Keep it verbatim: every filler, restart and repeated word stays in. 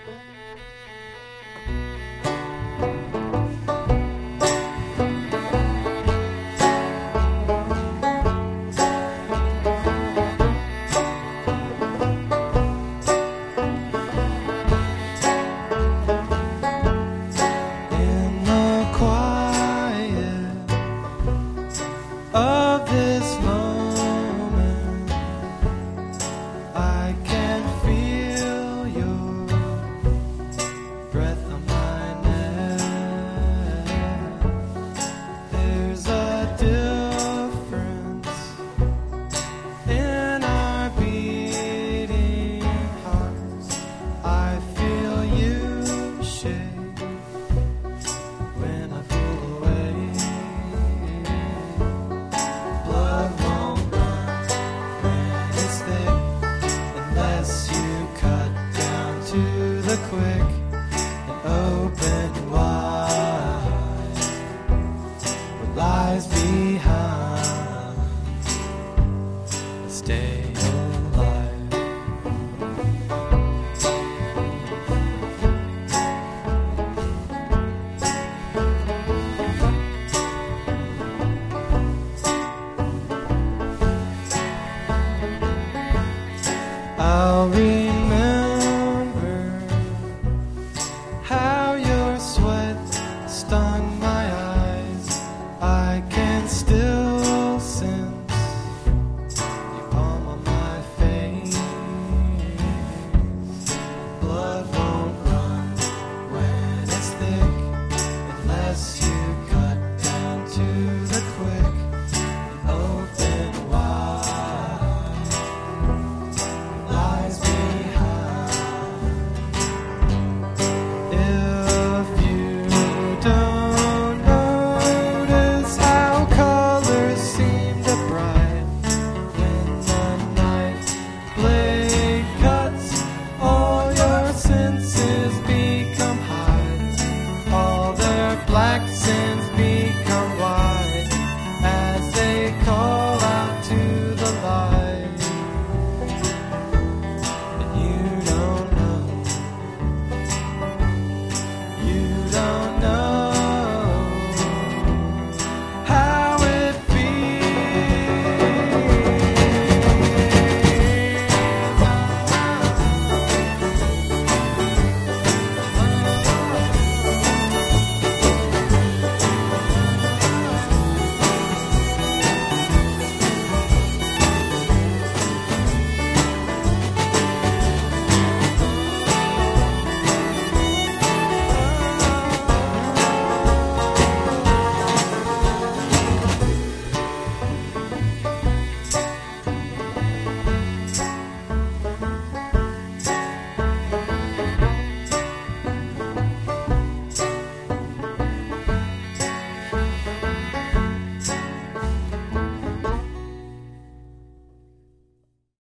Of this moment, I can feel your breath on my neck. There's a difference in our beating hearts. I feel you shake when I pull away. Blood won't run when it's thick unless you cut down to the quick and open wide what lies behind. Stay alive. I'll remain